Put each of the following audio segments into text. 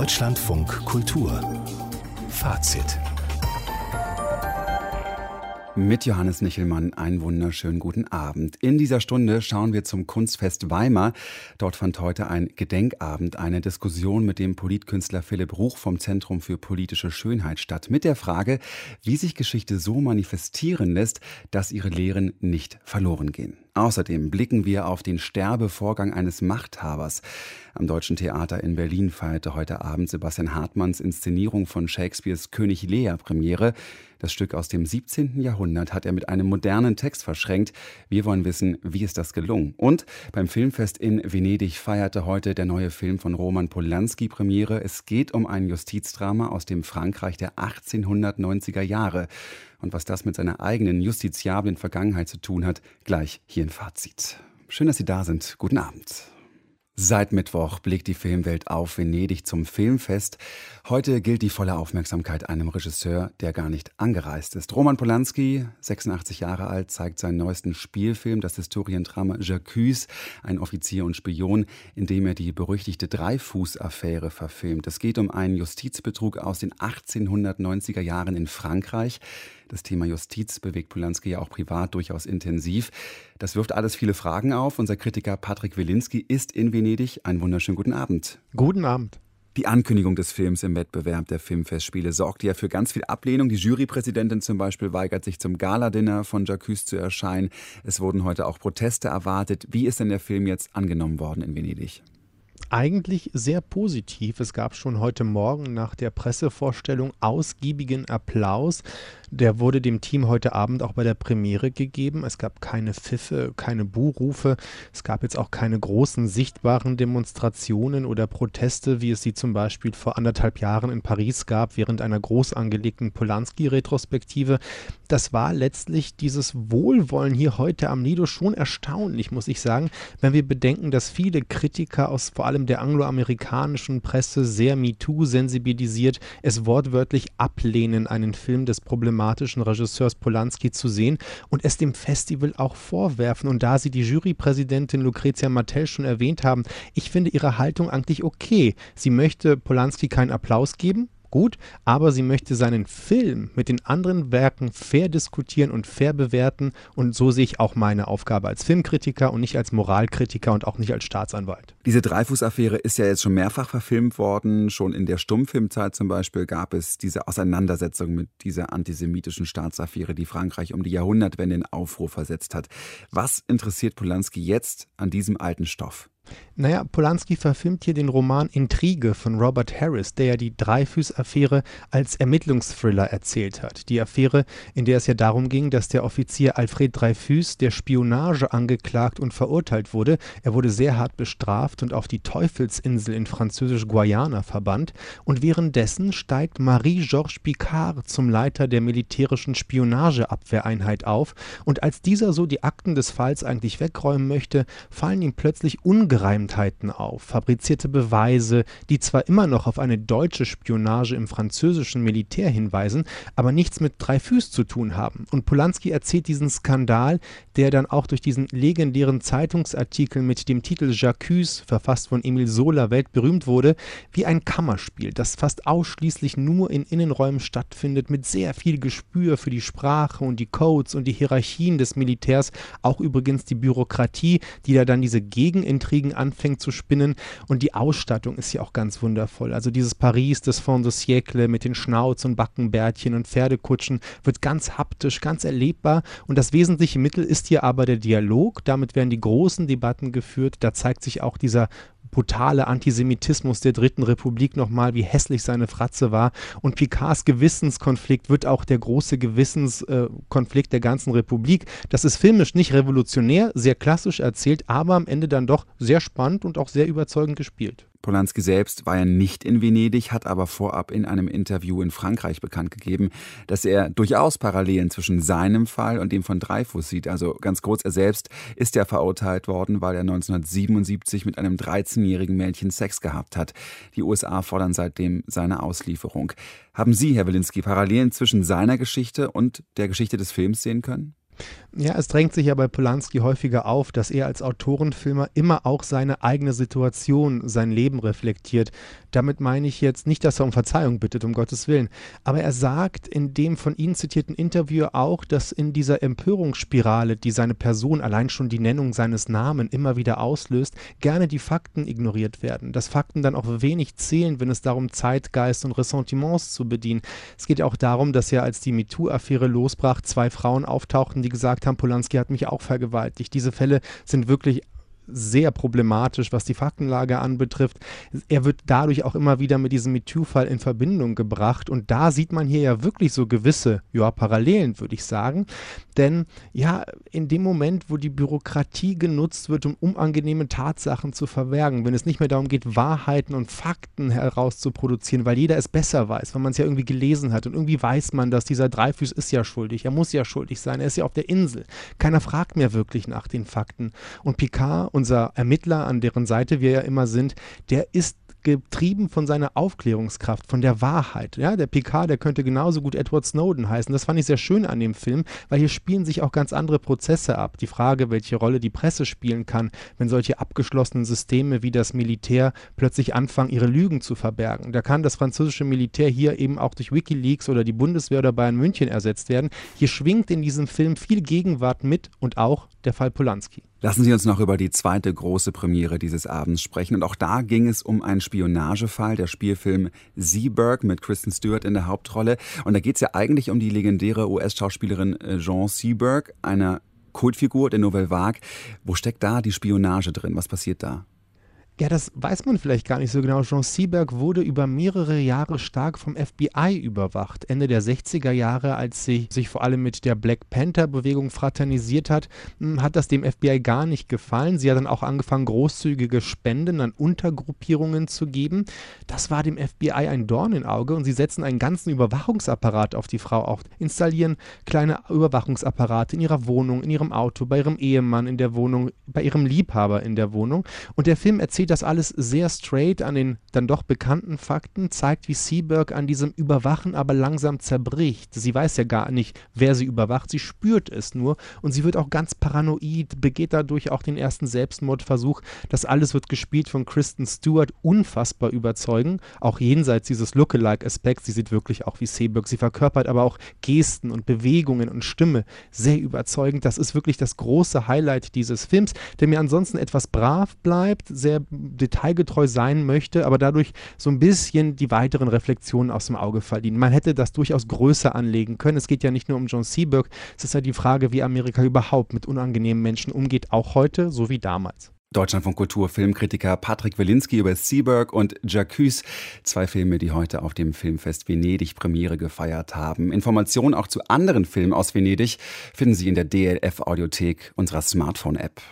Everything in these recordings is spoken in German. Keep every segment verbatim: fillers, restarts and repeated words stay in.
Deutschlandfunk Kultur Fazit. Mit Johannes Nichelmann einen wunderschönen guten Abend. In dieser Stunde schauen wir zum Kunstfest Weimar. Dort fand heute ein Gedenkabend, eine Diskussion mit dem Politkünstler Philipp Ruch vom Zentrum für politische Schönheit statt. Mit der Frage, wie sich Geschichte so manifestieren lässt, dass ihre Lehren nicht verloren gehen. Außerdem blicken wir auf den Sterbevorgang eines Machthabers. Am Deutschen Theater in Berlin feierte heute Abend Sebastian Hartmanns Inszenierung von Shakespeares König Lear Premiere. Das Stück aus dem siebzehnten Jahrhundert hat er mit einem modernen Text verschränkt. Wir wollen wissen, wie ist das gelungen? Und beim Filmfest in Venedig feierte heute der neue Film von Roman Polanski Premiere. Es geht um ein Justizdrama aus dem Frankreich der achtzehnhundertneunziger Jahre. Und was das mit seiner eigenen justiziablen Vergangenheit zu tun hat, gleich hier im Fazit. Schön, dass Sie da sind. Guten Abend. Seit Mittwoch blickt die Filmwelt auf Venedig zum Filmfest. Heute gilt die volle Aufmerksamkeit einem Regisseur, der gar nicht angereist ist. Roman Polanski, sechsundachtzig Jahre alt, zeigt seinen neuesten Spielfilm, das Historiendrama J'accuse, ein Offizier und Spion, in dem er die berüchtigte Dreyfus-Affäre verfilmt. Es geht um einen Justizbetrug aus den achtzehnhundertneunziger Jahren in Frankreich. Das Thema Justiz bewegt Polanski ja auch privat durchaus intensiv. Das wirft alles viele Fragen auf. Unser Kritiker Patrick Wilinski ist in Venedig. Einen wunderschönen guten Abend. Guten Abend. Die Ankündigung des Films im Wettbewerb der Filmfestspiele sorgt ja für ganz viel Ablehnung. Die Jurypräsidentin zum Beispiel weigert sich, zum Galadinner von J'accuse zu erscheinen. Es wurden heute auch Proteste erwartet. Wie ist denn der Film jetzt angenommen worden in Venedig? Eigentlich sehr positiv. Es gab schon heute Morgen nach der Pressevorstellung ausgiebigen Applaus. Der wurde dem Team heute Abend auch bei der Premiere gegeben. Es gab keine Pfiffe, keine Buhrufe. Es gab jetzt auch keine großen sichtbaren Demonstrationen oder Proteste, wie es sie zum Beispiel vor anderthalb Jahren in Paris gab, während einer groß angelegten Polanski-Retrospektive. Das war letztlich dieses Wohlwollen hier heute am Lido schon erstaunlich, muss ich sagen, wenn wir bedenken, dass viele Kritiker aus vor allem der angloamerikanischen Presse sehr MeToo sensibilisiert, es wortwörtlich ablehnen, einen Film des problematischen Regisseurs Polanski zu sehen und es dem Festival auch vorwerfen. Und da Sie die Jurypräsidentin Lucrezia Martel schon erwähnt haben, ich finde ihre Haltung eigentlich okay. Sie möchte Polanski keinen Applaus geben. Gut, aber sie möchte seinen Film mit den anderen Werken fair diskutieren und fair bewerten und so sehe ich auch meine Aufgabe als Filmkritiker und nicht als Moralkritiker und auch nicht als Staatsanwalt. Diese Dreyfus-Affäre ist ja jetzt schon mehrfach verfilmt worden. Schon in der Stummfilmzeit zum Beispiel gab es diese Auseinandersetzung mit dieser antisemitischen Staatsaffäre, die Frankreich um die Jahrhundertwende in Aufruhr versetzt hat. Was interessiert Polanski jetzt an diesem alten Stoff? Naja, Polanski verfilmt hier den Roman Intrige von Robert Harris, der ja die Dreyfus-Affäre als Ermittlungsthriller erzählt hat. Die Affäre, in der es ja darum ging, dass der Offizier Alfred Dreyfus der Spionage angeklagt und verurteilt wurde. Er wurde sehr hart bestraft und auf die Teufelsinsel in französisch-Guayana verbannt. Und währenddessen steigt Marie-Georges Picard zum Leiter der militärischen Spionageabwehreinheit auf. Und als dieser so die Akten des Falls eigentlich wegräumen möchte, fallen ihm plötzlich Ungereimtheiten auf, fabrizierte Beweise, die zwar immer noch auf eine deutsche Spionage im französischen Militär hinweisen, aber nichts mit Dreyfus zu tun haben. Und Polanski erzählt diesen Skandal, der dann auch durch diesen legendären Zeitungsartikel mit dem Titel J'accuse, verfasst von Emile Zola, weltberühmt wurde, wie ein Kammerspiel, das fast ausschließlich nur in Innenräumen stattfindet, mit sehr viel Gespür für die Sprache und die Codes und die Hierarchien des Militärs, auch übrigens die Bürokratie, die da dann diese Gegenintrigen anfängt zu spinnen und die Ausstattung ist ja auch ganz wundervoll. Also dieses Paris des Fin de siècle mit den Schnauz- und Backenbärtchen und Pferdekutschen wird ganz haptisch, ganz erlebbar und das wesentliche Mittel ist hier aber der Dialog. Damit werden die großen Debatten geführt. Da zeigt sich auch dieser brutale Antisemitismus der Dritten Republik nochmal, wie hässlich seine Fratze war. Und Picards Gewissenskonflikt wird auch der große Gewissenskonflikt äh, der ganzen Republik. Das ist filmisch nicht revolutionär, sehr klassisch erzählt, aber am Ende dann doch sehr spannend und auch sehr überzeugend gespielt. Polanski selbst war ja nicht in Venedig, hat aber vorab in einem Interview in Frankreich bekannt gegeben, dass er durchaus Parallelen zwischen seinem Fall und dem von Dreyfus sieht. Also ganz kurz, er selbst ist ja verurteilt worden, weil er neunzehnhundertsiebenundsiebzig mit einem dreizehnjährigen Mädchen Sex gehabt hat. Die U S A fordern seitdem seine Auslieferung. Haben Sie, Herr Wilinski, Parallelen zwischen seiner Geschichte und der Geschichte des Films sehen können? Ja, es drängt sich ja bei Polanski häufiger auf, dass er als Autorenfilmer immer auch seine eigene Situation, sein Leben reflektiert. Damit meine ich jetzt nicht, dass er um Verzeihung bittet, um Gottes Willen. Aber er sagt in dem von Ihnen zitierten Interview auch, dass in dieser Empörungsspirale, die seine Person, allein schon die Nennung seines Namens immer wieder auslöst, gerne die Fakten ignoriert werden. Dass Fakten dann auch wenig zählen, wenn es darum Zeitgeist und Ressentiments zu bedienen. Es geht ja auch darum, dass ja, als die MeToo-Affäre losbrach, zwei Frauen auftauchten, die gesagt haben, Polanski hat mich auch vergewaltigt. Diese Fälle sind wirklich sehr problematisch, was die Faktenlage anbetrifft. Er wird dadurch auch immer wieder mit diesem MeToo-Fall in Verbindung gebracht und da sieht man hier ja wirklich so gewisse, ja, Parallelen, würde ich sagen. Denn ja, in dem Moment, wo die Bürokratie genutzt wird, um unangenehme Tatsachen zu verbergen, wenn es nicht mehr darum geht, Wahrheiten und Fakten herauszuproduzieren, weil jeder es besser weiß, weil man es ja irgendwie gelesen hat und irgendwie weiß man, dass dieser Dreyfus ist ja schuldig, er muss ja schuldig sein, er ist ja auf der Insel. Keiner fragt mehr wirklich nach den Fakten. Und Picard, unser Ermittler, an deren Seite wir ja immer sind, der ist getrieben von seiner Aufklärungskraft, von der Wahrheit. Ja, der Picard, der könnte genauso gut Edward Snowden heißen. Das fand ich sehr schön an dem Film, weil hier spielen sich auch ganz andere Prozesse ab. Die Frage, welche Rolle die Presse spielen kann, wenn solche abgeschlossenen Systeme wie das Militär plötzlich anfangen, ihre Lügen zu verbergen. Da kann das französische Militär hier eben auch durch WikiLeaks oder die Bundeswehr oder Bayern München ersetzt werden. Hier schwingt in diesem Film viel Gegenwart mit und auch der Fall Polanski. Lassen Sie uns noch über die zweite große Premiere dieses Abends sprechen. Und auch da ging es um einen Spionagefall, der Spielfilm Seberg mit Kristen Stewart in der Hauptrolle. Und da geht es ja eigentlich um die legendäre U S-Schauspielerin Jean Seberg, eine Kultfigur der Nouvelle Vague. Wo steckt da die Spionage drin? Was passiert da? Ja, das weiß man vielleicht gar nicht so genau. Jean Seberg wurde über mehrere Jahre stark vom F B I überwacht. Ende der sechziger Jahre, als sie sich vor allem mit der Black Panther-Bewegung fraternisiert hat, hat das dem F B I gar nicht gefallen. Sie hat dann auch angefangen, großzügige Spenden an Untergruppierungen zu geben. Das war dem F B I ein Dorn im Auge und sie setzen einen ganzen Überwachungsapparat auf die Frau auf, installieren kleine Überwachungsapparate in ihrer Wohnung, in ihrem Auto, bei ihrem Ehemann in der Wohnung, bei ihrem Liebhaber in der Wohnung. Und der Film erzählt das alles sehr straight an den dann doch bekannten Fakten, zeigt, wie Seberg an diesem Überwachen aber langsam zerbricht. Sie weiß ja gar nicht, wer sie überwacht, sie spürt es nur und sie wird auch ganz paranoid, begeht dadurch auch den ersten Selbstmordversuch. Das alles wird gespielt von Kristen Stewart, unfassbar überzeugend, auch jenseits dieses Lookalike-Aspekts. Sie sieht wirklich auch wie Seberg, sie verkörpert aber auch Gesten und Bewegungen und Stimme sehr überzeugend. Das ist wirklich das große Highlight dieses Films, der mir ansonsten etwas brav bleibt, sehr detailgetreu sein möchte, aber dadurch so ein bisschen die weiteren Reflexionen aus dem Auge verlieren. Man hätte das durchaus größer anlegen können. Es geht ja nicht nur um Jean Seberg, es ist ja die Frage, wie Amerika überhaupt mit unangenehmen Menschen umgeht, auch heute, so wie damals. Deutschlandfunk Kultur Filmkritiker Patrick Wilinski über Seberg und J'accuse, zwei Filme, die heute auf dem Filmfest Venedig Premiere gefeiert haben. Informationen auch zu anderen Filmen aus Venedig finden Sie in der D L F-Audiothek unserer Smartphone-App.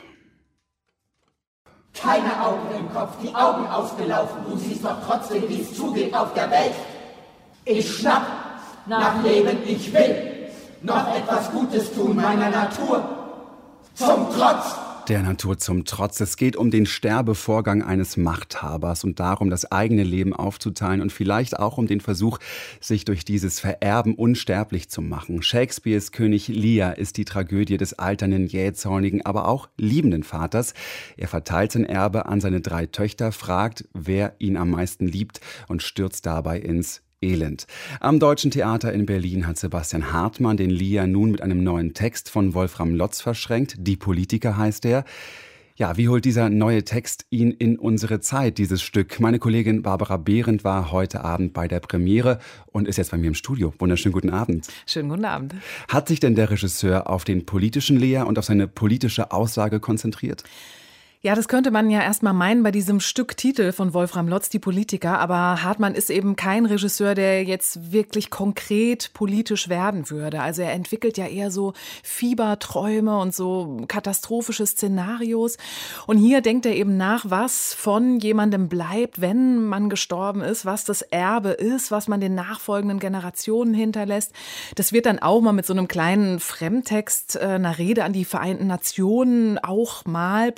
Keine Augen im Kopf, die Augen ausgelaufen. Du siehst doch trotzdem, wie es zugeht auf der Welt. Ich schnapp nach Leben, ich will noch etwas Gutes tun meiner Natur. Zum Trotz. Der Natur zum Trotz. Es geht um den Sterbevorgang eines Machthabers und darum, das eigene Leben aufzuteilen und vielleicht auch um den Versuch, sich durch dieses Vererben unsterblich zu machen. Shakespeares König Lear ist die Tragödie des alternden, jähzornigen, aber auch liebenden Vaters. Er verteilt sein Erbe an seine drei Töchter, fragt, wer ihn am meisten liebt und stürzt dabei ins Elend. Am Deutschen Theater in Berlin hat Sebastian Hartmann den Lear nun mit einem neuen Text von Wolfram Lotz verschränkt. Die Politiker heißt er. Ja, wie holt dieser neue Text ihn in unsere Zeit, dieses Stück? Meine Kollegin Barbara Behrendt war heute Abend bei der Premiere und ist jetzt bei mir im Studio. Wunderschönen guten Abend. Schönen guten Abend. Hat sich denn der Regisseur auf den politischen Lear und auf seine politische Aussage konzentriert? Ja, das könnte man ja erstmal meinen bei diesem Stücktitel von Wolfram Lotz, Die Politiker. Aber Hartmann ist eben kein Regisseur, der jetzt wirklich konkret politisch werden würde. Also er entwickelt ja eher so Fieberträume und so katastrophische Szenarios. Und hier denkt er eben nach, was von jemandem bleibt, wenn man gestorben ist, was das Erbe ist, was man den nachfolgenden Generationen hinterlässt. Das wird dann auch mal mit so einem kleinen Fremdtext, einer Rede an die Vereinten Nationen, auch mal politisch,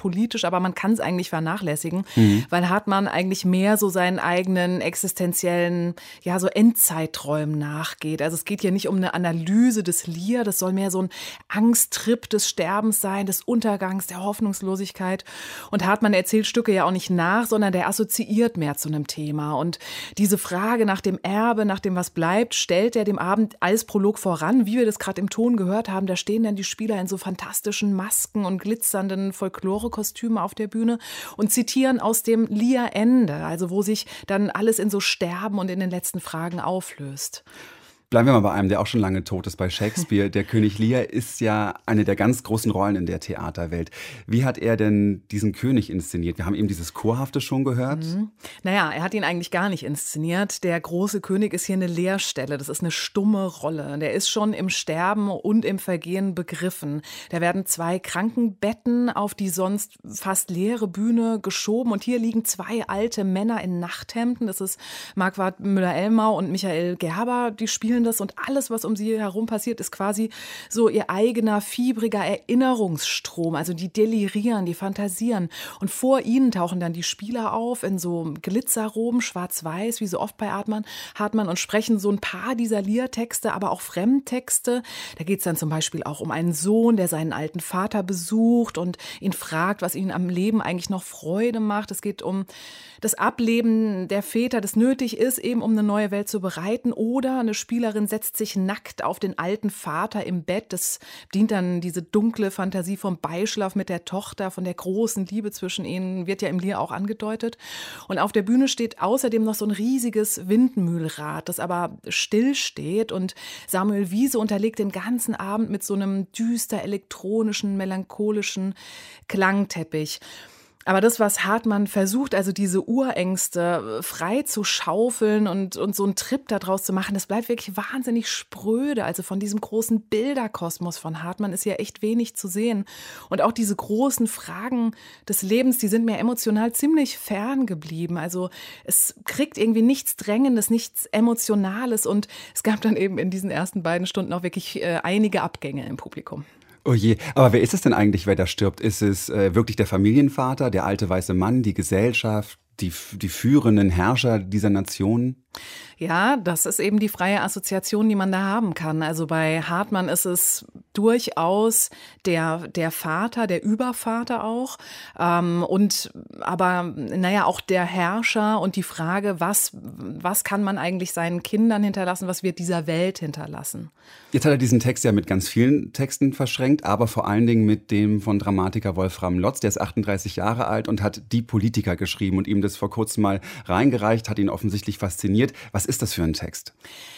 aber man kann es eigentlich vernachlässigen, mhm. weil Hartmann eigentlich mehr so seinen eigenen existenziellen, ja, so Endzeitträumen nachgeht. Also es geht hier nicht um eine Analyse des Lear, das soll mehr so ein Angsttrip des Sterbens sein, des Untergangs, der Hoffnungslosigkeit. Und Hartmann erzählt Stücke ja auch nicht nach, sondern der assoziiert mehr zu einem Thema. Und diese Frage nach dem Erbe, nach dem, was bleibt, stellt er dem Abend als Prolog voran, wie wir das gerade im Ton gehört haben. Da stehen dann die Spieler in so fantastischen Masken und glitzernden Folklorekostümen auf der Bühne und zitieren aus dem Lear-Ende, also wo sich dann alles in so Sterben und in den letzten Fragen auflöst. Bleiben wir mal bei einem, der auch schon lange tot ist, bei Shakespeare. Der König Lear ist ja eine der ganz großen Rollen in der Theaterwelt. Wie hat er denn diesen König inszeniert? Wir haben eben dieses Chorhafte schon gehört. Mhm. Naja, er hat ihn eigentlich gar nicht inszeniert. Der große König ist hier eine Leerstelle. Das ist eine stumme Rolle. Der ist schon im Sterben und im Vergehen begriffen. Da werden zwei Krankenbetten auf die sonst fast leere Bühne geschoben. Und hier liegen zwei alte Männer in Nachthemden. Das ist Marquard Müller-Elmau und Michael Gerber. Die spielen das und alles, was um sie herum passiert, ist quasi so ihr eigener, fiebriger Erinnerungsstrom. Also die delirieren, die fantasieren. Und vor ihnen tauchen dann die Spieler auf in so Glitzerroben, schwarz-weiß, wie so oft bei Hartmann, Hartmann und sprechen so ein paar dieser Lear-Texte, aber auch Fremdtexte. Da geht es dann zum Beispiel auch um einen Sohn, der seinen alten Vater besucht und ihn fragt, was ihm am Leben eigentlich noch Freude macht. Es geht um das Ableben der Väter, das nötig ist, eben um eine neue Welt zu bereiten. Oder eine Spielerin setzt sich nackt auf den alten Vater im Bett. Das dient dann diese dunkle Fantasie vom Beischlaf mit der Tochter, von der großen Liebe zwischen ihnen, wird ja im Lear auch angedeutet. Und auf der Bühne steht außerdem noch so ein riesiges Windmühlrad, das aber still steht. Und Samuel Wiese unterlegt den ganzen Abend mit so einem düster elektronischen, melancholischen Klangteppich. Aber das, was Hartmann versucht, also diese Urängste frei zu schaufeln und, und so einen Trip daraus zu machen, das bleibt wirklich wahnsinnig spröde. Also von diesem großen Bilderkosmos von Hartmann ist ja echt wenig zu sehen. Und auch diese großen Fragen des Lebens, die sind mir emotional ziemlich fern geblieben. Also es kriegt irgendwie nichts Drängendes, nichts Emotionales. Und es gab dann eben in diesen ersten beiden Stunden auch wirklich äh, einige Abgänge im Publikum. Oh je, aber wer ist es denn eigentlich, wer da stirbt? Ist es äh, wirklich der Familienvater, der alte weiße Mann, die Gesellschaft, die, die führenden Herrscher dieser Nation? Ja, das ist eben die freie Assoziation, die man da haben kann. Also bei Hartmann ist es durchaus der, der Vater, der Übervater auch. Ähm, und aber, naja, auch der Herrscher und die Frage, was, was kann man eigentlich seinen Kindern hinterlassen, was wird dieser Welt hinterlassen? Jetzt hat er diesen Text ja mit ganz vielen Texten verschränkt, aber vor allen Dingen mit dem von Dramatiker Wolfram Lotz. Der ist achtunddreißig Jahre alt und hat Die Politiker geschrieben und ihm das vor kurzem mal reingereicht, hat ihn offensichtlich fasziniert. Was ist das für ein Text?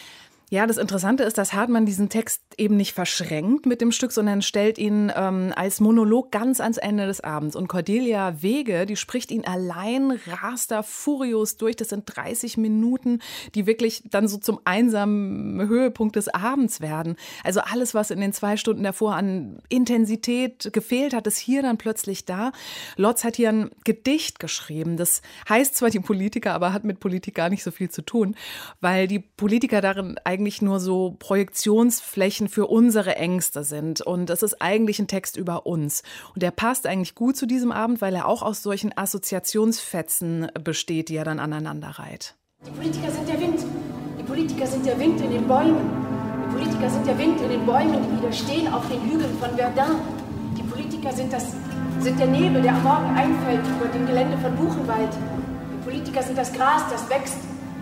Ja, das Interessante ist, dass Hartmann diesen Text eben nicht verschränkt mit dem Stück, sondern stellt ihn ähm, als Monolog ganz ans Ende des Abends. Und Cordelia Wege, die spricht ihn allein, rast da furios durch. Das sind dreißig Minuten, die wirklich dann so zum einsamen Höhepunkt des Abends werden. Also alles, was in den zwei Stunden davor an Intensität gefehlt hat, ist hier dann plötzlich da. Lotz hat hier ein Gedicht geschrieben. Das heißt zwar die Politiker, aber hat mit Politik gar nicht so viel zu tun, weil die Politiker darin eigentlich nur so Projektionsflächen für unsere Ängste sind. Und es ist eigentlich ein Text über uns. Und der passt eigentlich gut zu diesem Abend, weil er auch aus solchen Assoziationsfetzen besteht, die er dann aneinander reiht. Die Politiker sind der Wind. Die Politiker sind der Wind in den Bäumen. Die Politiker sind der Wind in den Bäumen, die wieder stehen auf den Hügeln von Verdun. Die Politiker sind, das, sind der Nebel, der am Morgen einfällt über dem Gelände von Buchenwald. Die Politiker sind das Gras, das wächst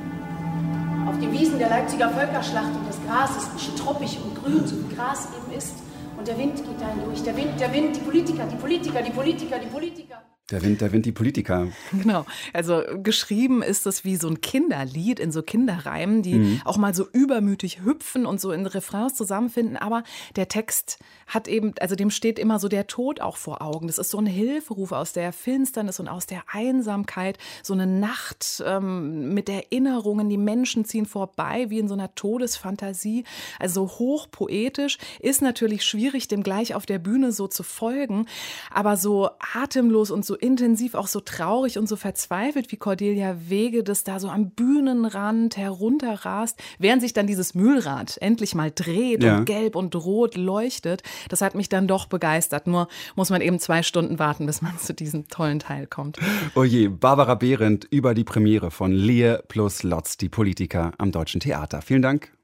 auf den Wiesen der Leipziger Völkerschlacht, und das Gras ist struppig und grün, so wie Gras eben ist. Und der Wind geht da hindurch. Der Wind, der Wind, die Politiker, die Politiker, die Politiker, die Politiker. Der Wind, der Wind, die Politiker. Genau. Also geschrieben ist das wie so ein Kinderlied in so Kinderreimen, die mhm. auch mal so übermütig hüpfen und so in Refrains zusammenfinden. Aber der Text hat eben, also dem steht immer so der Tod auch vor Augen. Das ist so ein Hilferuf aus der Finsternis und aus der Einsamkeit. So eine Nacht ähm, mit Erinnerungen. Die Menschen ziehen vorbei wie in so einer Todesfantasie. Also hochpoetisch. Ist natürlich schwierig, dem gleich auf der Bühne so zu folgen. Aber so atemlos und so intensiv, auch so traurig und so verzweifelt, wie Cordelia Wege das da so am Bühnenrand herunterrast, während sich dann dieses Mühlrad endlich mal dreht ja. und gelb und rot leuchtet. Das hat mich dann doch begeistert. Nur muss man eben zwei Stunden warten, bis man zu diesem tollen Teil kommt. Oh je, Barbara Behrendt über die Premiere von Lear plus Lotz, die Politiker am Deutschen Theater. Vielen Dank.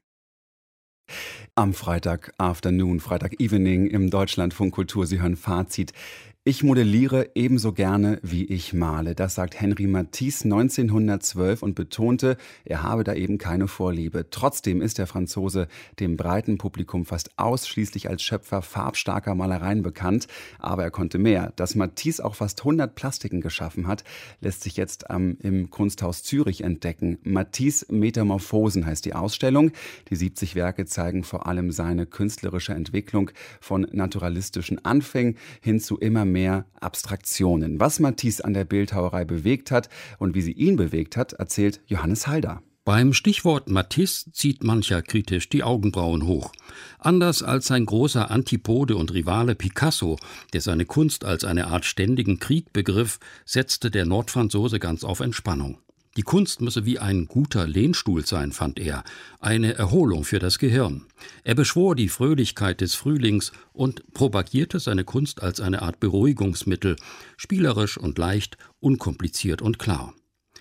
Am Freitag Afternoon, Freitag Evening im Deutschlandfunk Kultur. Sie hören Fazit. Ich modelliere ebenso gerne, wie ich male. Das sagt Henri Matisse neunzehnhundertzwölf und betonte, er habe da eben keine Vorliebe. Trotzdem ist der Franzose dem breiten Publikum fast ausschließlich als Schöpfer farbstarker Malereien bekannt. Aber er konnte mehr. Dass Matisse auch fast hundert Plastiken geschaffen hat, lässt sich jetzt ähm, im Kunsthaus Zürich entdecken. Matisse Metamorphosen heißt die Ausstellung. Die siebzig Werke zeigen vor allem seine künstlerische Entwicklung von naturalistischen Anfängen hin zu immer mehr mehr Abstraktionen. Was Matisse an der Bildhauerei bewegt hat und wie sie ihn bewegt hat, erzählt Johannes Halder. Beim Stichwort Matisse zieht mancher kritisch die Augenbrauen hoch. Anders als sein großer Antipode und Rivale Picasso, der seine Kunst als eine Art ständigen Krieg begriff, setzte der Nordfranzose ganz auf Entspannung. Die Kunst müsse wie ein guter Lehnstuhl sein, fand er, eine Erholung für das Gehirn. Er beschwor die Fröhlichkeit des Frühlings und propagierte seine Kunst als eine Art Beruhigungsmittel, spielerisch und leicht, unkompliziert und klar.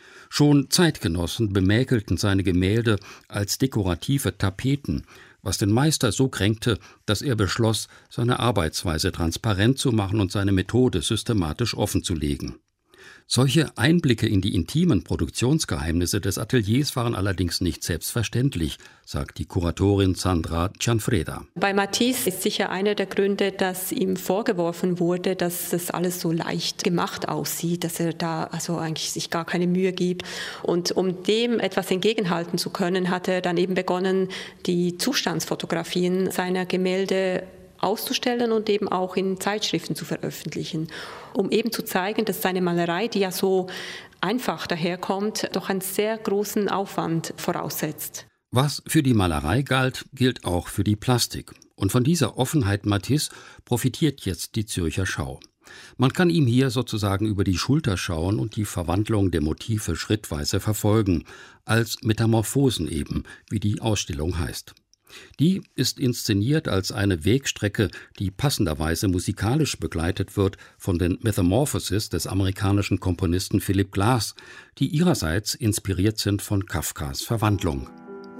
Schon Zeitgenossen bemäkelten seine Gemälde als dekorative Tapeten, was den Meister so kränkte, dass er beschloss, seine Arbeitsweise transparent zu machen und seine Methode systematisch offenzulegen. Solche Einblicke in die intimen Produktionsgeheimnisse des Ateliers waren allerdings nicht selbstverständlich, sagt die Kuratorin Sandra Cianfreda. Bei Matisse ist sicher einer der Gründe, dass ihm vorgeworfen wurde, dass das alles so leicht gemacht aussieht, dass er da also eigentlich sich gar keine Mühe gibt. Und um dem etwas entgegenhalten zu können, hat er dann eben begonnen, die Zustandsfotografien seiner Gemälde auszustellen und eben auch in Zeitschriften zu veröffentlichen, um eben zu zeigen, dass seine Malerei, die ja so einfach daherkommt, doch einen sehr großen Aufwand voraussetzt. Was für die Malerei galt, gilt auch für die Plastik. Und von dieser Offenheit Matisse profitiert jetzt die Zürcher Schau. Man kann ihm hier sozusagen über die Schulter schauen und die Verwandlung der Motive schrittweise verfolgen, als Metamorphosen eben, wie die Ausstellung heißt. Die ist inszeniert als eine Wegstrecke, die passenderweise musikalisch begleitet wird von den Metamorphoses des amerikanischen Komponisten Philip Glass, die ihrerseits inspiriert sind von Kafkas Verwandlung.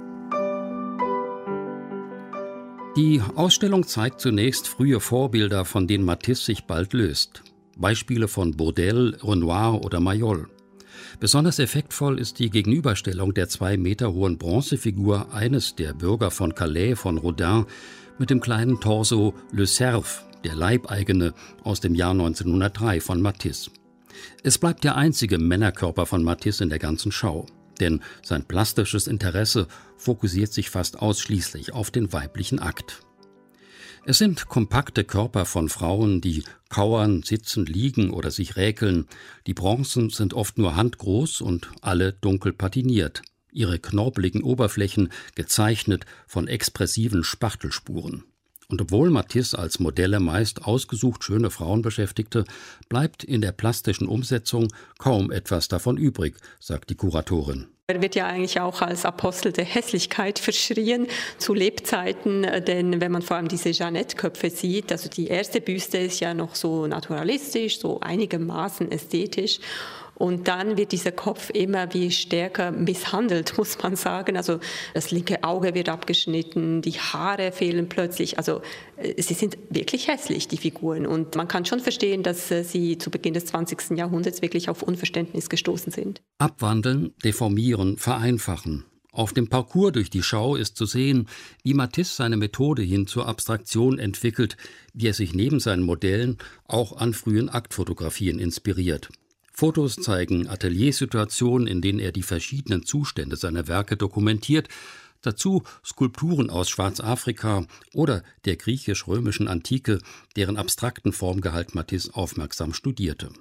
Die Ausstellung zeigt zunächst frühe Vorbilder, von denen Matisse sich bald löst. Beispiele von Bourdelle, Renoir oder Mayol. Besonders effektvoll ist die Gegenüberstellung der zwei Meter hohen Bronzefigur eines der Bürger von Calais von Rodin mit dem kleinen Torso Le Cerf, der Leibeigene aus dem Jahr neunzehnhundertdrei von Matisse. Es bleibt der einzige Männerkörper von Matisse in der ganzen Schau, denn sein plastisches Interesse fokussiert sich fast ausschließlich auf den weiblichen Akt. Es sind kompakte Körper von Frauen, die kauern, sitzen, liegen oder sich räkeln. Die Bronzen sind oft nur handgroß und alle dunkel patiniert. Ihre knorpeligen Oberflächen gezeichnet von expressiven Spachtelspuren. Und obwohl Matisse als Modelle meist ausgesucht schöne Frauen beschäftigte, bleibt in der plastischen Umsetzung kaum etwas davon übrig, sagt die Kuratorin. Er wird ja eigentlich auch als Apostel der Hässlichkeit verschrien zu Lebzeiten, denn wenn man vor allem diese Jeannette-Köpfe sieht, also die erste Büste ist ja noch so naturalistisch, so einigermaßen ästhetisch. Und dann wird dieser Kopf immer wie stärker misshandelt, muss man sagen. Also das linke Auge wird abgeschnitten, die Haare fehlen plötzlich. Also sie sind wirklich hässlich, die Figuren. Und man kann schon verstehen, dass sie zu Beginn des zwanzigsten Jahrhunderts wirklich auf Unverständnis gestoßen sind. Abwandeln, deformieren, vereinfachen. Auf dem Parcours durch die Schau ist zu sehen, wie Matisse seine Methode hin zur Abstraktion entwickelt, wie er sich neben seinen Modellen auch an frühen Aktfotografien inspiriert. Fotos zeigen Ateliersituationen, in denen er die verschiedenen Zustände seiner Werke dokumentiert, dazu Skulpturen aus Schwarzafrika oder der griechisch-römischen Antike, deren abstrakten Formgehalt Matisse aufmerksam studierte.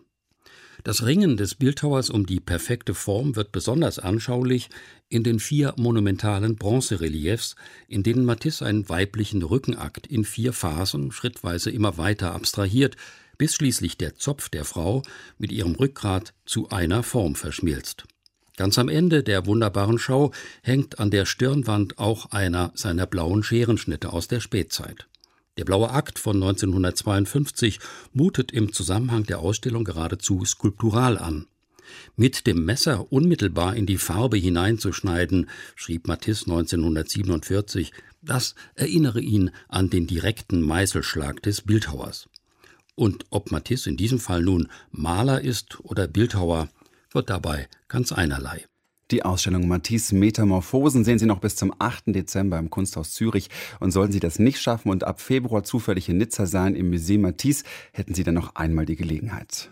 Das Ringen des Bildhauers um die perfekte Form wird besonders anschaulich in den vier monumentalen Bronzereliefs, in denen Matisse einen weiblichen Rückenakt in vier Phasen schrittweise immer weiter abstrahiert, bis schließlich der Zopf der Frau mit ihrem Rückgrat zu einer Form verschmilzt. Ganz am Ende der wunderbaren Schau hängt an der Stirnwand auch einer seiner blauen Scherenschnitte aus der Spätzeit. Der blaue Akt von neunzehnhundertzweiundfünfzig mutet im Zusammenhang der Ausstellung geradezu skulptural an. Mit dem Messer unmittelbar in die Farbe hineinzuschneiden, schrieb Matisse neunzehnhundertsiebenundvierzig, das erinnere ihn an den direkten Meißelschlag des Bildhauers. Und ob Matisse in diesem Fall nun Maler ist oder Bildhauer, wird dabei ganz einerlei. Die Ausstellung Matisse Metamorphosen sehen Sie noch bis zum achten Dezember im Kunsthaus Zürich. Und sollten Sie das nicht schaffen und ab Februar zufällig in Nizza sein, im Musée Matisse, hätten Sie dann noch einmal die Gelegenheit.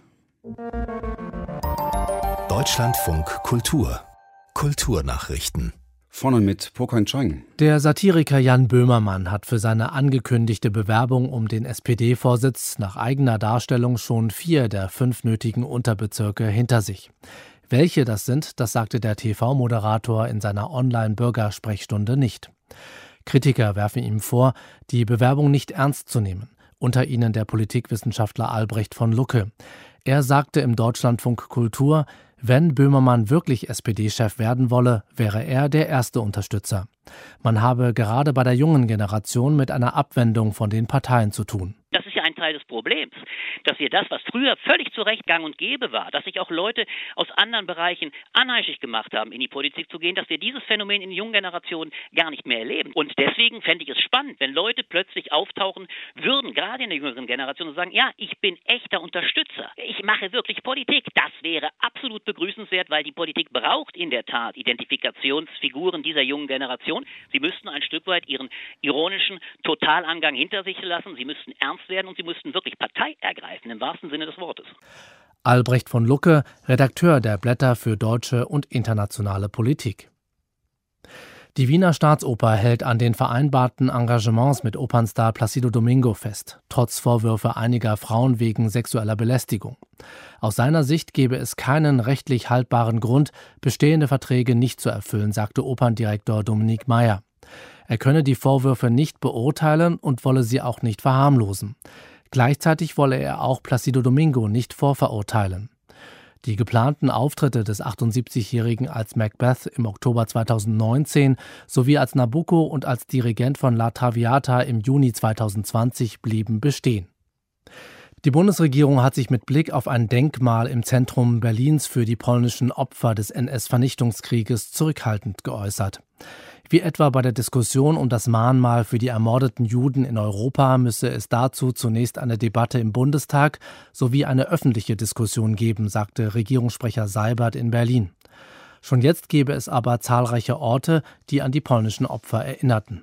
Deutschlandfunk Kultur. Kulturnachrichten. Von und mit Pocoin Chong. Der Satiriker Jan Böhmermann hat für seine angekündigte Bewerbung um den S P D-Vorsitz nach eigener Darstellung schon vier der fünf nötigen Unterbezirke hinter sich. Welche das sind, das sagte der T V-Moderator in seiner Online-Bürgersprechstunde nicht. Kritiker werfen ihm vor, die Bewerbung nicht ernst zu nehmen. Unter ihnen der Politikwissenschaftler Albrecht von Lucke. Er sagte im Deutschlandfunk Kultur, wenn Böhmermann wirklich S P D-Chef werden wolle, wäre er der erste Unterstützer. Man habe gerade bei der jungen Generation mit einer Abwendung von den Parteien zu tun. Das ist ja ein Teil des Problems, dass wir das, was früher völlig zu Recht gang und gäbe war, dass sich auch Leute aus anderen Bereichen anheischig gemacht haben, in die Politik zu gehen, dass wir dieses Phänomen in jungen Generationen gar nicht mehr erleben. Und deswegen fände ich es spannend, wenn Leute plötzlich auftauchen würden, gerade in der jüngeren Generation, und sagen, ja, ich bin echter Unterstützer. Ich mache wirklich Politik. Das wäre absolut begrüßenswert, weil die Politik braucht in der Tat Identifikationsfiguren dieser jungen Generation. Sie müssten ein Stück weit ihren ironischen Totalangang hinter sich lassen. Sie müssten ernst werden und sie müssten wirklich Partei ergreifen, im wahrsten Sinne des Wortes. Albrecht von Lucke, Redakteur der Blätter für deutsche und internationale Politik. Die Wiener Staatsoper hält an den vereinbarten Engagements mit Opernstar Placido Domingo fest, trotz Vorwürfe einiger Frauen wegen sexueller Belästigung. Aus seiner Sicht gebe es keinen rechtlich haltbaren Grund, bestehende Verträge nicht zu erfüllen, sagte Operndirektor Dominique Meyer. Er könne die Vorwürfe nicht beurteilen und wolle sie auch nicht verharmlosen. Gleichzeitig wolle er auch Placido Domingo nicht vorverurteilen. Die geplanten Auftritte des achtundsiebzigjährigen als Macbeth im Oktober zweitausendneunzehn sowie als Nabucco und als Dirigent von La Traviata im Juni zweitausendzwanzig blieben bestehen. Die Bundesregierung hat sich mit Blick auf ein Denkmal im Zentrum Berlins für die polnischen Opfer des N S-Vernichtungskrieges zurückhaltend geäußert. Wie etwa bei der Diskussion um das Mahnmal für die ermordeten Juden in Europa müsse es dazu zunächst eine Debatte im Bundestag sowie eine öffentliche Diskussion geben, sagte Regierungssprecher Seibert in Berlin. Schon jetzt gäbe es aber zahlreiche Orte, die an die polnischen Opfer erinnerten.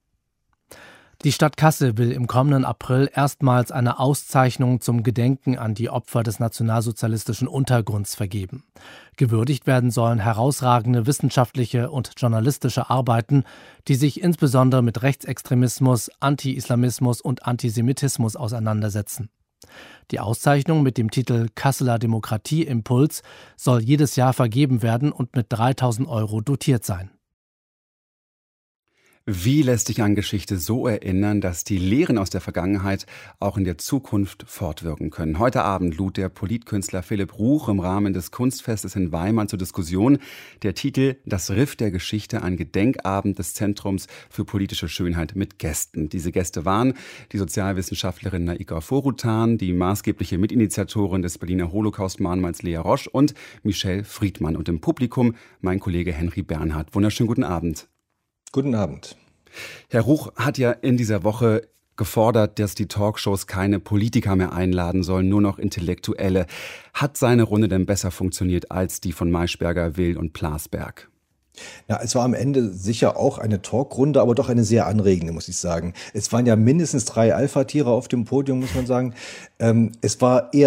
Die Stadt Kassel will im kommenden April erstmals eine Auszeichnung zum Gedenken an die Opfer des nationalsozialistischen Untergrunds vergeben. Gewürdigt werden sollen herausragende wissenschaftliche und journalistische Arbeiten, die sich insbesondere mit Rechtsextremismus, Anti-Islamismus und Antisemitismus auseinandersetzen. Die Auszeichnung mit dem Titel Kasseler Demokratie-Impuls soll jedes Jahr vergeben werden und mit dreitausend Euro dotiert sein. Wie lässt sich an Geschichte so erinnern, dass die Lehren aus der Vergangenheit auch in der Zukunft fortwirken können? Heute Abend lud der Politkünstler Philipp Ruch im Rahmen des Kunstfestes in Weimar zur Diskussion. Der Titel »Das Riff der Geschichte«, ein Gedenkabend des Zentrums für politische Schönheit mit Gästen. Diese Gäste waren die Sozialwissenschaftlerin Naika Forutan, die maßgebliche Mitinitiatorin des Berliner Holocaust-Mahnmals Lea Roche und Michelle Friedmann. Und im Publikum mein Kollege Henry Bernhard. Wunderschönen guten Abend. Guten Abend. Herr Ruch hat ja in dieser Woche gefordert, dass die Talkshows keine Politiker mehr einladen sollen, nur noch Intellektuelle. Hat seine Runde denn besser funktioniert als die von Maischberger, Will und Plasberg? Ja, es war am Ende sicher auch eine Talkrunde, aber doch eine sehr anregende, muss ich sagen. Es waren ja mindestens drei Alpha-Tiere auf dem Podium, muss man sagen. Ähm, es war eher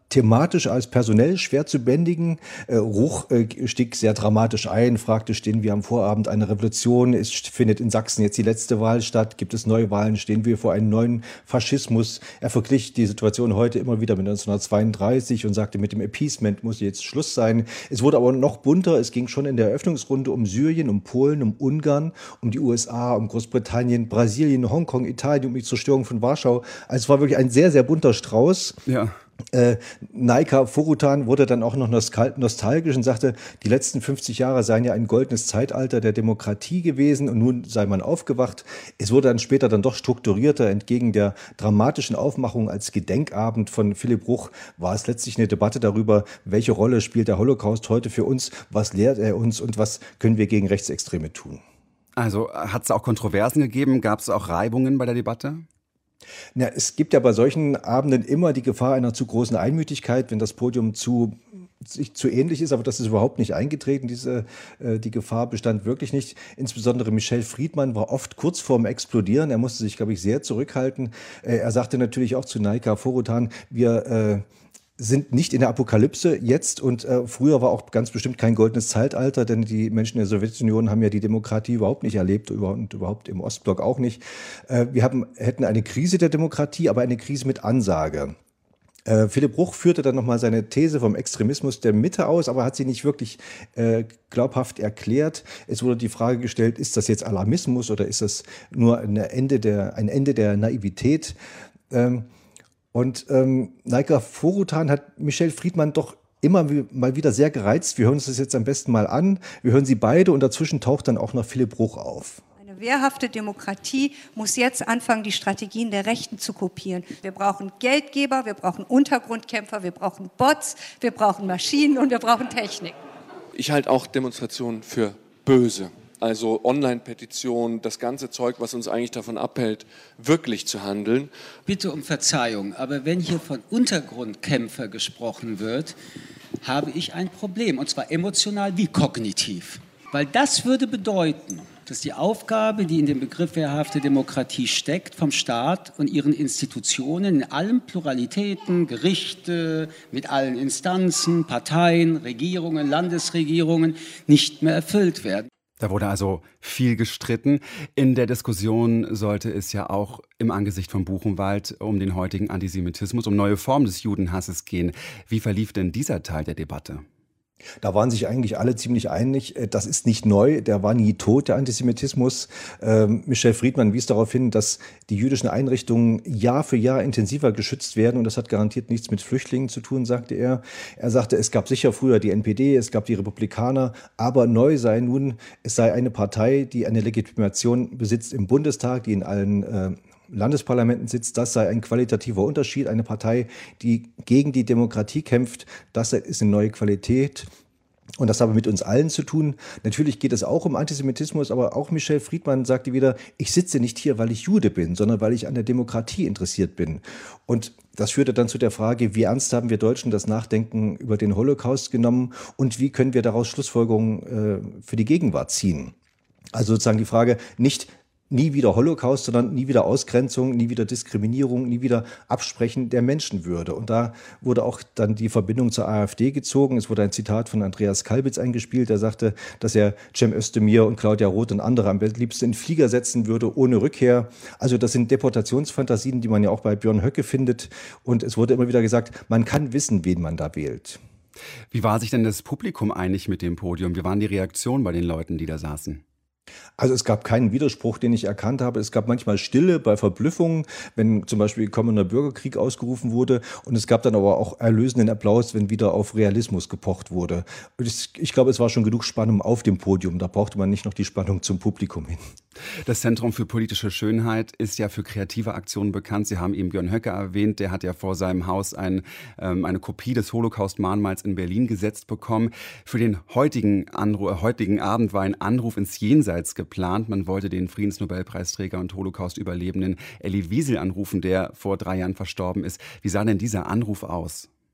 thematisch als personell schwer zu bändigen. Äh, Ruch äh, stieg sehr dramatisch ein, fragte, stehen wir am Vorabend einer Revolution, es findet in Sachsen jetzt die letzte Wahl statt, gibt es Neuwahlen, stehen wir vor einem neuen Faschismus. Er verglich die Situation heute immer wieder mit neunzehnhundertzweiunddreißig und sagte, mit dem Appeasement muss jetzt Schluss sein. Es wurde aber noch bunter, es ging schon in der Eröffnungsrunde um Syrien, um Polen, um Ungarn, um die U S A, um Großbritannien, Brasilien, Hongkong, Italien, um die Zerstörung von Warschau. Also es war wirklich ein sehr, sehr bunter Strauß. Ja. Äh, Naika Foroutan wurde dann auch noch nostalgisch und sagte, die letzten fünfzig Jahre seien ja ein goldenes Zeitalter der Demokratie gewesen und nun sei man aufgewacht. Es wurde dann später dann doch strukturierter. Entgegen der dramatischen Aufmachung als Gedenkabend von Philipp Ruch war es letztlich eine Debatte darüber, welche Rolle spielt der Holocaust heute für uns, was lehrt er uns und was können wir gegen Rechtsextreme tun. Also hat es auch Kontroversen gegeben? Gab es auch Reibungen bei der Debatte? Na, es gibt ja bei solchen Abenden immer die Gefahr einer zu großen Einmütigkeit, wenn das Podium zu, sich zu ähnlich ist, aber das ist überhaupt nicht eingetreten. Diese, äh, die Gefahr bestand wirklich nicht. Insbesondere Michel Friedmann war oft kurz vorm Explodieren. Er musste sich, glaube ich, sehr zurückhalten. Äh, er sagte natürlich auch zu Naika Foroutan, wir äh, sind nicht in der Apokalypse jetzt und äh, früher war auch ganz bestimmt kein goldenes Zeitalter, denn die Menschen in der Sowjetunion haben ja die Demokratie überhaupt nicht erlebt und überhaupt im Ostblock auch nicht. Äh, wir haben, hätten eine Krise der Demokratie, aber eine Krise mit Ansage. Äh, Philipp Ruch führte dann nochmal seine These vom Extremismus der Mitte aus, aber hat sie nicht wirklich äh, glaubhaft erklärt. Es wurde die Frage gestellt, ist das jetzt Alarmismus oder ist das nur eine Ende der, ein Ende der Naivität? Ähm, Und ähm, Naika Foroutan hat Michel Friedmann doch immer wie, mal wieder sehr gereizt. Wir hören uns das jetzt am besten mal an. Wir hören sie beide und dazwischen taucht dann auch noch Philipp Ruch auf. Eine wehrhafte Demokratie muss jetzt anfangen, die Strategien der Rechten zu kopieren. Wir brauchen Geldgeber, wir brauchen Untergrundkämpfer, wir brauchen Bots, wir brauchen Maschinen und wir brauchen Technik. Ich halte auch Demonstrationen für böse. Also Online-Petitionen, das ganze Zeug, was uns eigentlich davon abhält, wirklich zu handeln. Bitte um Verzeihung, aber wenn hier von Untergrundkämpfer gesprochen wird, habe ich ein Problem, und zwar emotional wie kognitiv. Weil das würde bedeuten, dass die Aufgabe, die in dem Begriff wehrhafte Demokratie steckt, vom Staat und ihren Institutionen in allen Pluralitäten, Gerichte, mit allen Instanzen, Parteien, Regierungen, Landesregierungen, nicht mehr erfüllt werden. Da wurde also viel gestritten. In der Diskussion sollte es ja auch im Angesicht von Buchenwald um den heutigen Antisemitismus, um neue Formen des Judenhasses gehen. Wie verlief denn dieser Teil der Debatte? Da waren sich eigentlich alle ziemlich einig, das ist nicht neu, der war nie tot, der Antisemitismus. Ähm, Michel Friedmann wies darauf hin, dass die jüdischen Einrichtungen Jahr für Jahr intensiver geschützt werden und das hat garantiert nichts mit Flüchtlingen zu tun, sagte er. Er sagte, es gab sicher früher die N P D, es gab die Republikaner, aber neu sei nun, es sei eine Partei, die eine Legitimation besitzt im Bundestag, die in allen äh, Landesparlamenten sitzt, das sei ein qualitativer Unterschied. Eine Partei, die gegen die Demokratie kämpft, das ist eine neue Qualität. Und das habe mit uns allen zu tun. Natürlich geht es auch um Antisemitismus, aber auch Michel Friedmann sagte wieder, ich sitze nicht hier, weil ich Jude bin, sondern weil ich an der Demokratie interessiert bin. Und das führte dann zu der Frage, wie ernst haben wir Deutschen das Nachdenken über den Holocaust genommen und wie können wir daraus Schlussfolgerungen äh, für die Gegenwart ziehen? Also sozusagen die Frage, nicht nie wieder Holocaust, sondern nie wieder Ausgrenzung, nie wieder Diskriminierung, nie wieder Absprechen der Menschenwürde. Und da wurde auch dann die Verbindung zur AfD gezogen. Es wurde ein Zitat von Andreas Kalbitz eingespielt, der sagte, dass er Cem Özdemir und Claudia Roth und andere am liebsten in Flieger setzen würde, ohne Rückkehr. Also das sind Deportationsfantasien, die man ja auch bei Björn Höcke findet. Und es wurde immer wieder gesagt, man kann wissen, wen man da wählt. Wie war sich denn das Publikum einig mit dem Podium? Wie waren die Reaktionen bei den Leuten, die da saßen? Also es gab keinen Widerspruch, den ich erkannt habe. Es gab manchmal Stille bei Verblüffungen, wenn zum Beispiel kommender Bürgerkrieg ausgerufen wurde. Und es gab dann aber auch erlösenden Applaus, wenn wieder auf Realismus gepocht wurde. Und ich, ich glaube, es war schon genug Spannung auf dem Podium. Da brauchte man nicht noch die Spannung zum Publikum hin. Das Zentrum für politische Schönheit ist ja für kreative Aktionen bekannt. Sie haben eben Björn Höcke erwähnt. Der hat ja vor seinem Haus ein, ähm, eine Kopie des Holocaust-Mahnmals in Berlin gesetzt bekommen. Für den heutigen, Anru- heutigen Abend war ein Anruf ins Jenseits geplant. Man wollte den Friedensnobelpreisträger und Holocaust-Überlebenden Elie Wiesel anrufen, der vor drei Jahren verstorben ist. Wie sah denn dieser Anruf aus?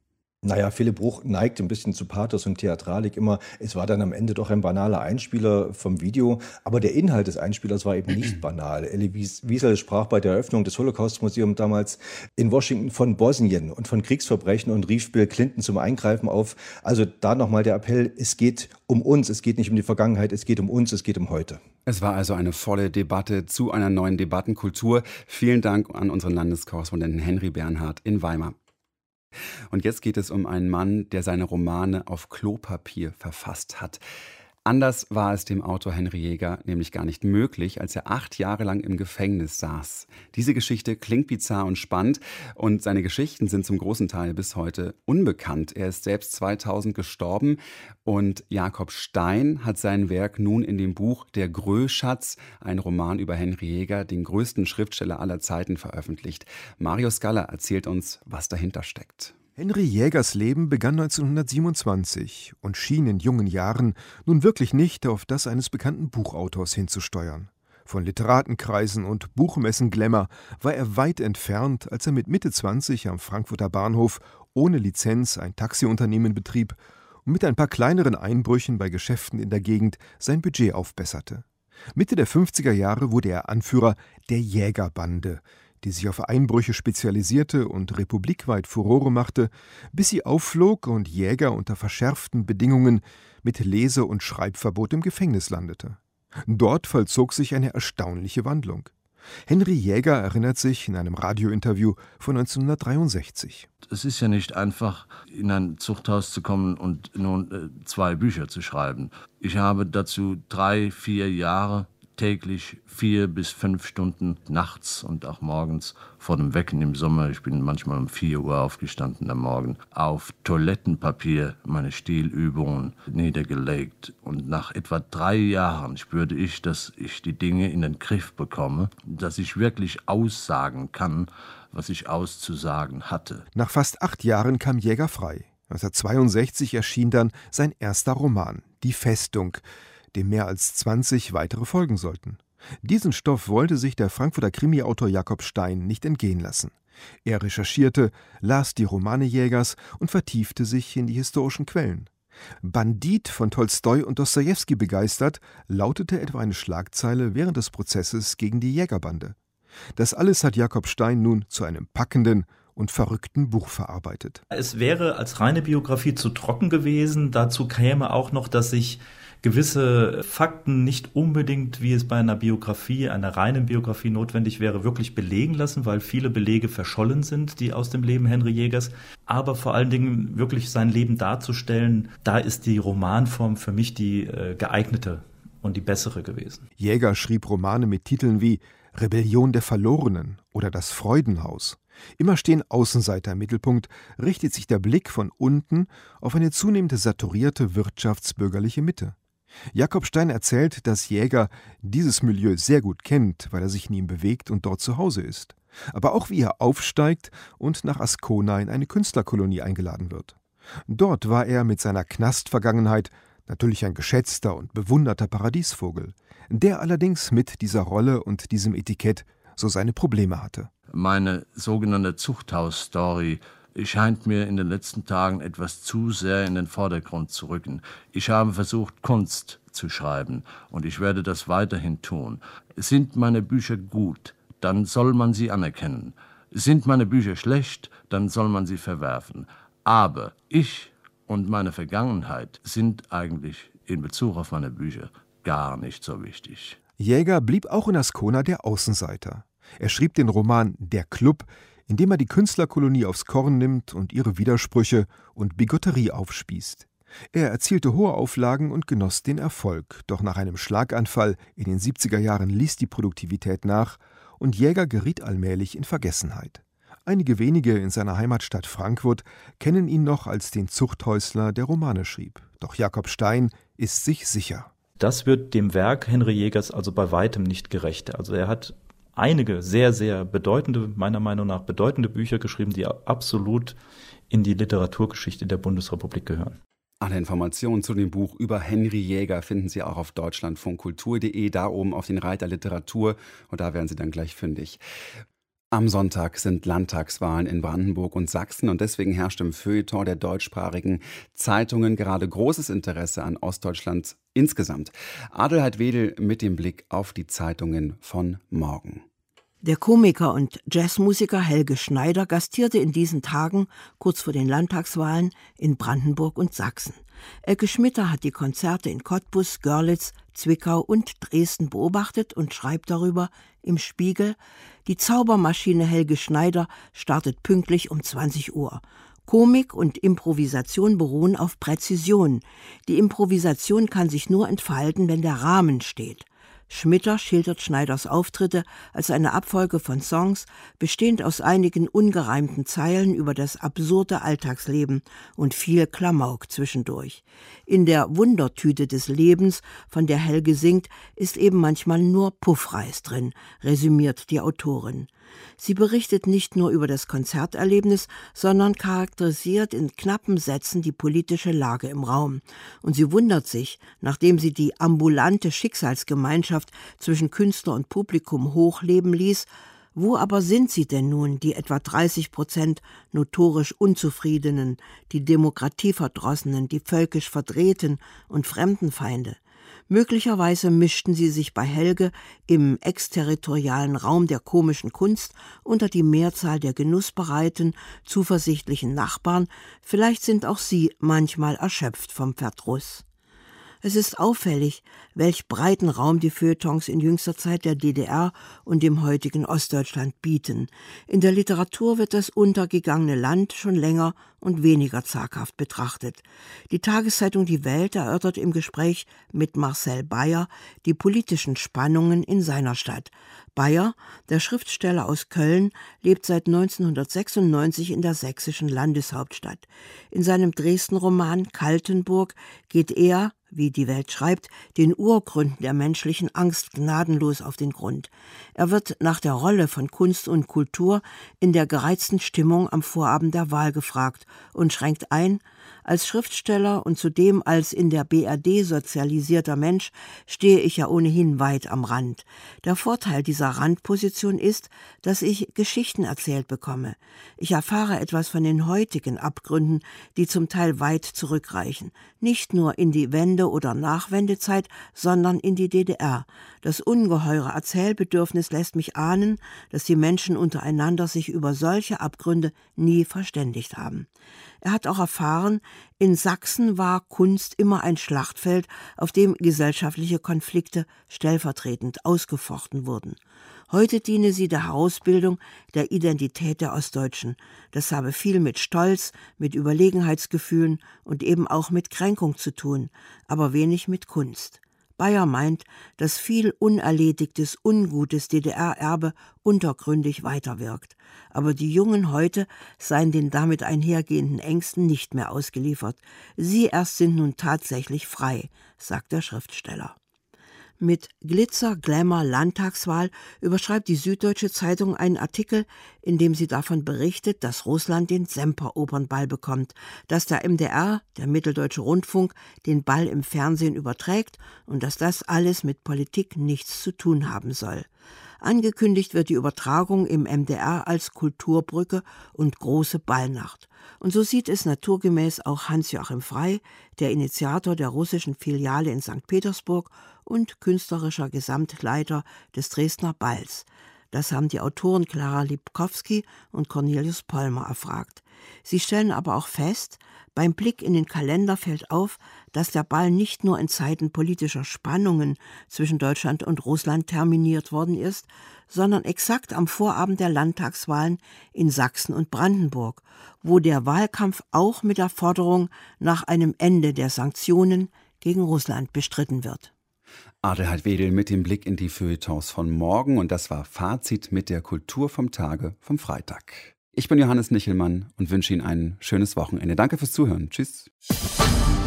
Naja, Philipp Bruch neigt ein bisschen zu Pathos und Theatralik immer. Es war dann am Ende doch ein banaler Einspieler vom Video, aber der Inhalt des Einspielers war eben nicht banal. Elie Wiesel sprach bei der Eröffnung des Holocaust-Museums damals in Washington von Bosnien und von Kriegsverbrechen und rief Bill Clinton zum Eingreifen auf. Also da nochmal der Appell, es geht um uns, es geht nicht um die Vergangenheit, es geht um uns, es geht um heute. Es war also eine volle Debatte zu einer neuen Debattenkultur. Vielen Dank an unseren Landeskorrespondenten Henry Bernhard in Weimar. Und jetzt geht es um einen Mann, der seine Romane auf Klopapier verfasst hat. Anders war es dem Autor Henry Jäger nämlich gar nicht möglich, als er acht Jahre lang im Gefängnis saß. Diese Geschichte klingt bizarr und spannend und seine Geschichten sind zum großen Teil bis heute unbekannt. Er ist selbst zweitausend gestorben und Jakob Stein hat sein Werk nun in dem Buch Der Gröschatz, ein Roman über Henry Jäger, den größten Schriftsteller aller Zeiten, veröffentlicht. Mario Scala erzählt uns, was dahinter steckt. Henry Jägers Leben begann neunzehnhundertsiebenundzwanzig und schien in jungen Jahren nun wirklich nicht auf das eines bekannten Buchautors hinzusteuern. Von Literatenkreisen und Buchmessen-Glamour war er weit entfernt, als er mit Mitte zwanzig am Frankfurter Bahnhof ohne Lizenz ein Taxiunternehmen betrieb und mit ein paar kleineren Einbrüchen bei Geschäften in der Gegend sein Budget aufbesserte. Mitte der fünfziger Jahre wurde er Anführer der Jägerbande, die sich auf Einbrüche spezialisierte und republikweit Furore machte, bis sie aufflog und Jäger unter verschärften Bedingungen mit Lese- und Schreibverbot im Gefängnis landete. Dort vollzog sich eine erstaunliche Wandlung. Henry Jäger erinnert sich in einem Radiointerview von neunzehnhundertdreiundsechzig. Es ist ja nicht einfach, in ein Zuchthaus zu kommen und nun äh, zwei Bücher zu schreiben. Ich habe dazu drei, vier Jahre täglich vier bis fünf Stunden nachts und auch morgens vor dem Wecken im Sommer, ich bin manchmal um vier Uhr aufgestanden am Morgen, auf Toilettenpapier meine Stilübungen niedergelegt. Und nach etwa drei Jahren spürte ich, dass ich die Dinge in den Griff bekomme, dass ich wirklich aussagen kann, was ich auszusagen hatte. Nach fast acht Jahren kam Jäger frei. neunzehnhundertzweiundsechzig erschien dann sein erster Roman, Die Festung, dem mehr als zwanzig weitere folgen sollten. Diesen Stoff wollte sich der Frankfurter Krimi-Autor Jakob Stein nicht entgehen lassen. Er recherchierte, las die Romane Jägers und vertiefte sich in die historischen Quellen. Bandit von Tolstoi und Dostojewski begeistert, lautete etwa eine Schlagzeile während des Prozesses gegen die Jägerbande. Das alles hat Jakob Stein nun zu einem packenden und verrückten Buch verarbeitet. Es wäre als reine Biografie zu trocken gewesen. Dazu käme auch noch, dass sich gewisse Fakten nicht unbedingt, wie es bei einer Biografie, einer reinen Biografie notwendig wäre, wirklich belegen lassen, weil viele Belege verschollen sind, die aus dem Leben Henry Jägers. Aber vor allen Dingen wirklich sein Leben darzustellen, da ist die Romanform für mich die äh, geeignete und die bessere gewesen. Jäger schrieb Romane mit Titeln wie Rebellion der Verlorenen oder Das Freudenhaus. Immer stehen Außenseiter im Mittelpunkt, richtet sich der Blick von unten auf eine zunehmend saturierte wirtschaftsbürgerliche Mitte. Jakob Stein erzählt, dass Jäger dieses Milieu sehr gut kennt, weil er sich in ihm bewegt und dort zu Hause ist. Aber auch wie er aufsteigt und nach Ascona in eine Künstlerkolonie eingeladen wird. Dort war er mit seiner Knastvergangenheit natürlich ein geschätzter und bewunderter Paradiesvogel, der allerdings mit dieser Rolle und diesem Etikett so seine Probleme hatte. Meine sogenannte Zuchthaus-Story scheint mir in den letzten Tagen etwas zu sehr in den Vordergrund zu rücken. Ich habe versucht, Kunst zu schreiben und ich werde das weiterhin tun. Sind meine Bücher gut, dann soll man sie anerkennen. Sind meine Bücher schlecht, dann soll man sie verwerfen. Aber ich und meine Vergangenheit sind eigentlich in Bezug auf meine Bücher gar nicht so wichtig. Jäger blieb auch in Ascona der Außenseiter. Er schrieb den Roman Der Club, in dem er die Künstlerkolonie aufs Korn nimmt und ihre Widersprüche und Bigotterie aufspießt. Er erzielte hohe Auflagen und genoss den Erfolg, doch nach einem Schlaganfall in den siebziger Jahren ließ die Produktivität nach und Jäger geriet allmählich in Vergessenheit. Einige wenige in seiner Heimatstadt Frankfurt kennen ihn noch als den Zuchthäusler, der Romane schrieb. Doch Jakob Stein ist sich sicher. Das wird dem Werk Henry Jägers also bei weitem nicht gerecht. Also er hat einige sehr, sehr bedeutende, meiner Meinung nach bedeutende Bücher geschrieben, die absolut in die Literaturgeschichte der Bundesrepublik gehören. Alle Informationen zu dem Buch über Henry Jäger finden Sie auch auf deutschlandfunkkultur punkt de, da oben auf den Reiter Literatur und da werden Sie dann gleich fündig. Am Sonntag sind Landtagswahlen in Brandenburg und Sachsen und deswegen herrscht im Feuilleton der deutschsprachigen Zeitungen gerade großes Interesse an Ostdeutschland insgesamt. Adelheid Wedel mit dem Blick auf die Zeitungen von morgen. Der Komiker und Jazzmusiker Helge Schneider gastierte in diesen Tagen, kurz vor den Landtagswahlen, in Brandenburg und Sachsen. Elke Schmitter hat die Konzerte in Cottbus, Görlitz, Zwickau und Dresden beobachtet und schreibt darüber im Spiegel: Die Zaubermaschine Helge Schneider startet pünktlich um zwanzig Uhr. Komik und Improvisation beruhen auf Präzision. Die Improvisation kann sich nur entfalten, wenn der Rahmen steht. Schmitter schildert Schneiders Auftritte als eine Abfolge von Songs, bestehend aus einigen ungereimten Zeilen über das absurde Alltagsleben und viel Klamauk zwischendurch. In der Wundertüte des Lebens, von der Helge singt, ist eben manchmal nur Puffreis drin, resümiert die Autorin. Sie berichtet nicht nur über das Konzerterlebnis, sondern charakterisiert in knappen Sätzen die politische Lage im Raum. Und sie wundert sich, nachdem sie die ambulante Schicksalsgemeinschaft zwischen Künstler und Publikum hochleben ließ, wo aber sind sie denn nun, die etwa dreißig Prozent notorisch Unzufriedenen, die Demokratieverdrossenen, die völkisch Verdrehten und Fremdenfeinde? Möglicherweise mischten sie sich bei Helge im exterritorialen Raum der komischen Kunst unter die Mehrzahl der genussbereiten, zuversichtlichen Nachbarn. Vielleicht sind auch sie manchmal erschöpft vom Verdruss. Es ist auffällig, welch breiten Raum die Feuilletons in jüngster Zeit der D D R und dem heutigen Ostdeutschland bieten. In der Literatur wird das untergegangene Land schon länger und weniger zaghaft betrachtet. Die Tageszeitung Die Welt erörtert im Gespräch mit Marcel Beyer die politischen Spannungen in seiner Stadt. Beyer, der Schriftsteller aus Köln, lebt seit neunzehnhundertsechsundneunzig in der sächsischen Landeshauptstadt. In seinem Dresden-Roman Kaltenburg geht er, wie Die Welt schreibt, den Urgründen der menschlichen Angst gnadenlos auf den Grund. Er wird nach der Rolle von Kunst und Kultur in der gereizten Stimmung am Vorabend der Wahl gefragt und schränkt ein: Als Schriftsteller und zudem als in der B R D sozialisierter Mensch stehe ich ja ohnehin weit am Rand. Der Vorteil dieser Randposition ist, dass ich Geschichten erzählt bekomme. Ich erfahre etwas von den heutigen Abgründen, die zum Teil weit zurückreichen. Nicht nur in die Wende- oder Nachwendezeit, sondern in die D D R. Das ungeheure Erzählbedürfnis lässt mich ahnen, dass die Menschen untereinander sich über solche Abgründe nie verständigt haben. Er hat auch erfahren, in Sachsen war Kunst immer ein Schlachtfeld, auf dem gesellschaftliche Konflikte stellvertretend ausgefochten wurden. Heute diene sie der Herausbildung der Identität der Ostdeutschen. Das habe viel mit Stolz, mit Überlegenheitsgefühlen und eben auch mit Kränkung zu tun, aber wenig mit Kunst. Beyer meint, dass viel unerledigtes, ungutes D D R-Erbe untergründig weiterwirkt. Aber die Jungen heute seien den damit einhergehenden Ängsten nicht mehr ausgeliefert. Sie erst sind nun tatsächlich frei, sagt der Schriftsteller. Mit Glitzer, Glamour, Landtagswahl überschreibt die Süddeutsche Zeitung einen Artikel, in dem sie davon berichtet, dass Russland den Semper-Opernball bekommt, dass der M D R, der Mitteldeutsche Rundfunk, den Ball im Fernsehen überträgt und dass das alles mit Politik nichts zu tun haben soll. Angekündigt wird die Übertragung im M D R als Kulturbrücke und große Ballnacht. Und so sieht es naturgemäß auch Hans-Joachim Frey, der Initiator der russischen Filiale in Sankt Petersburg und künstlerischer Gesamtleiter des Dresdner Balls. Das haben die Autoren Clara Lipkowski und Cornelius Pollmer erfragt. Sie stellen aber auch fest, beim Blick in den Kalender fällt auf, dass der Ball nicht nur in Zeiten politischer Spannungen zwischen Deutschland und Russland terminiert worden ist, sondern exakt am Vorabend der Landtagswahlen in Sachsen und Brandenburg, wo der Wahlkampf auch mit der Forderung nach einem Ende der Sanktionen gegen Russland bestritten wird. Adelheid Wedel mit dem Blick in die Feuilletons von morgen, und das war Fazit mit der Kultur vom Tage vom Freitag. Ich bin Johannes Nichelmann und wünsche Ihnen ein schönes Wochenende. Danke fürs Zuhören. Tschüss.